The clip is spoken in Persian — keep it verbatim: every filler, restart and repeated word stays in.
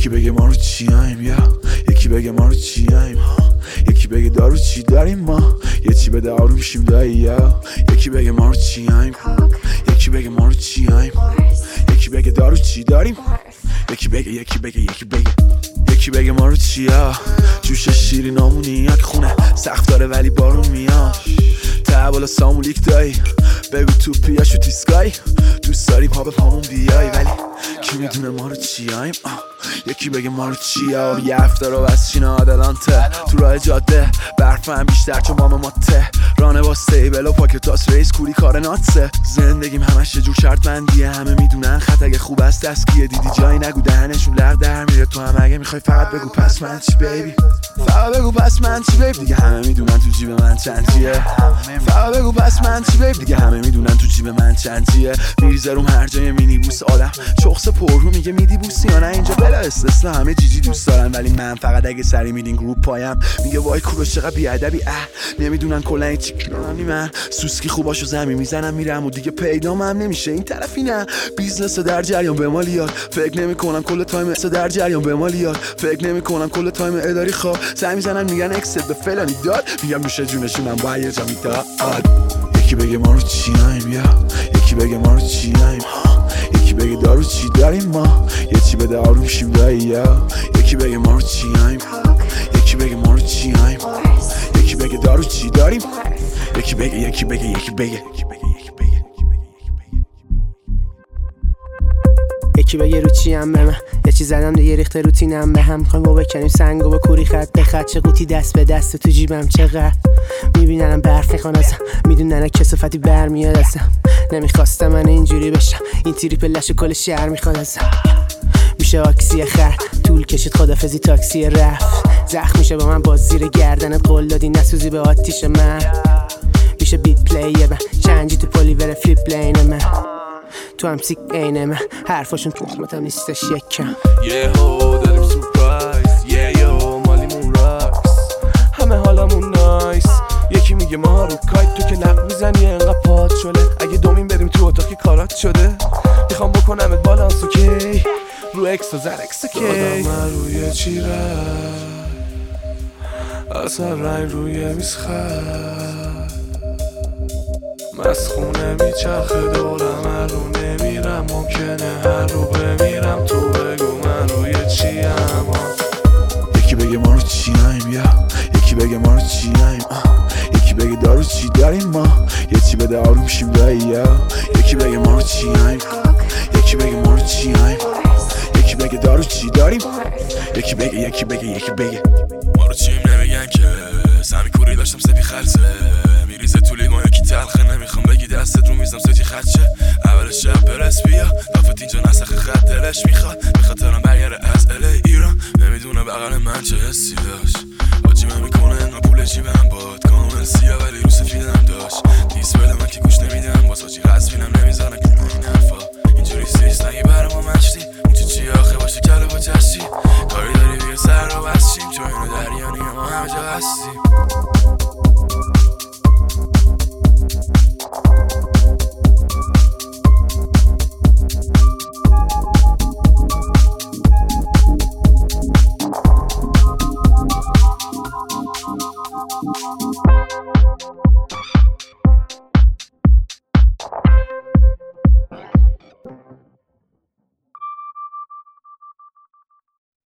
یکی بگه ما رو چیاییم یا یکی بگه ما رو چیاییم، یکی بگه دارو چی داریم ما، یه چی بده آروم شیم دایی یا یکی بگه ما رو چیاییم، یکی بگه ما رو چیاییم، یکی بگه دارو چی داریم، یکی بگه یکی بگه یکی بگه یکی بگه ما رو چیا. جوش شیرین آمونی یک خونه سخت داره ولی بارون میاد، ته بالا سامولیک دایی بگو تو پیاشو تیسکایی، دوست داری پا به پامون بیای ولی کی میدونه ما رو چیاییم. یکی بگه ما رو چیا. یه هفته رو بس چینا آدلانته تو راه جاده برفم بیشتر چون مام ماته رانه با سیبل و پاکتاس ریس کوری کار ناتسه. زندگیم همش یه جور شرط بندیه، همه میدونن خط اگه خوب است دستگیه، دیدی جایی نگو دهنشون لغ در میره، تو هم اگه میخوای فقط بگو پس من چی بیبی، فقط بگو پس من چی بیب، دیگه همه میدونن تو جیب من چند چیه، فقط بگو پس من چی بیب، دیگه همه میدونن تو جیب من چند چیه. میریزه روم هر جای مینی بوس آدم شخص پررو میگه میدی بوسی یا نه، اینجا بلا استثنا همه جیجی دوست دارن ولی من فقط اگه سری میدین گروپ پایم میگه وای کوروش چقدر بیادبی، اه نمیدونن کلا این چی کلانی من سوسکی خوباشو زمین میزنم میرم و دیگه پیدام هم نمیشه این طرفی نه. بیزنس در جریان به مالیات فکر نمیکنم کل تایم در جریان به مالیات فکر نمیکنم کل تایم اداری خواب سعی میزنن میگن اکسپت به فلانی داد، میگم میشه جونشونم با یه جا میداد. یکی بگه ما رو چیاییم یا یکی بگه ما رو چیاییم، یکی بگه دارو چی داریم ما، یه چی بده آروم شیم دایی یا یکی بگه ما رو چیاییم، یکی بگه ما رو چیاییم، یکی بگه دارو چی داریم، یکی بگه یکی بگه یکی بگه یکی بگه رو چیم به من یه چی زدم دیگه ریخته روتینم به هم، میخوایم با بکنیم سنگو با کوری خط به خط، چه قوطی دست به دست تو جیبم چقدر میبیننم برف میخوان ازم، میدونن کسافتی برمیاد ازم، نمیخواستم من اینجوری بشم این تیری پلش کل شهر میخواد ازم، میشه واکسی خر طول کشید خدافزی تاکسی رفت، زخم میشه با من باز زیر گردنت قول دادی نسوزی به آتیش من، میشه بیت پلی من چنجی تو پلیور فلیپ لین من، تو هم سیک اینه من حرفاشون تخمتم نیستش یکم. یه هو داریم سورپرایز یه یو مالیمون راکس همه حالمون نایس، یکی میگه ما رو کایت تو که لق میزنی انقدر پات شده، اگه دومین بریم تو اتاقی کارات شده میخوام بکنمت بالانس اوکی رو اکس و زر اکس اوکی، دادم من روی چی رد اصلا رنگ روی میز خد مسخونه میچرخه دورم هر رو نمیرم ممکنه هر رو بمیرم، تو بگو من روی چیم. یکی بگه ما رو چیاییم یا یکی بگه ما رو چیاییم، یکی بگه دارو چی داریم ما، یه چی بده آروم شیم دایی یا یکی بگه ما رو چیاییم، یکی بگه ما رو چیاییم، یکی بگه دارو چی داریم، یکی بگه یکی بگه یکی بگه ما رو چیم نمیگن که سمی کوری داشتم سپی خلصه میریزه تو لیوان یکی تلخه، نمیخوام بگی دستت رو میزم سوتی خدشه اول شب برس بیا دافت اینجا نسخ خط دلش میخواد بخاطرم برگره از الی ایران، نمیدونه بغل من چه حسی داشت باجی من میکنه انگا پول جیبم باد کامل سیا ولی رو سفیدم داشت نیست بده من که گوش نمیدم باز حاجی غزفینم نمیزنه که این حرفا اینجوری سیست نگی برا ما مشتی اون چی چی آخه باشه کله با چشتی کاری داری بیا سر رو بستیم چون اینو دریانی ما همه جا هستیم. We'll be right back.